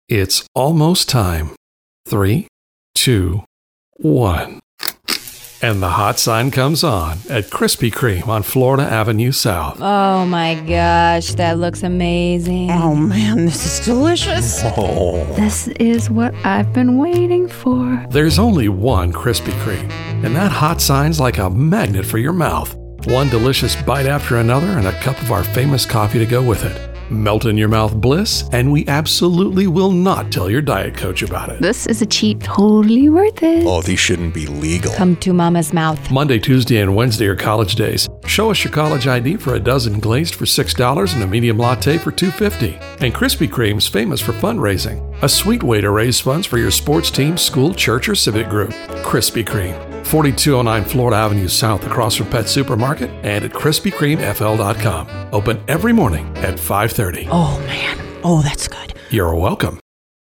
It's almost time. 3, 2, 1. And the hot sign comes on at Krispy Kreme on Florida Avenue South. Oh my gosh, that looks amazing. Oh man, this is delicious. Oh. This is what I've been waiting for. There's only one Krispy Kreme, and that hot sign's like a magnet for your mouth. One delicious bite after another and a cup of our famous coffee to go with it. Melt in your mouth bliss, and we absolutely will not tell your diet coach about it. This is a cheat totally worth it. Oh, these shouldn't be legal. Come to Mama's mouth. Monday, Tuesday, and Wednesday are college days. Show us your college ID for a dozen glazed for $6 and a medium latte for $2.50. And Krispy Kreme's famous for fundraising. A sweet way to raise funds for your sports team, school, church, or civic group. Krispy Kreme. 4209 Florida Avenue South across from Pet Supermarket and at KrispyKremeFL.com. Open every morning at 5:30. Oh man, oh that's good. You're welcome.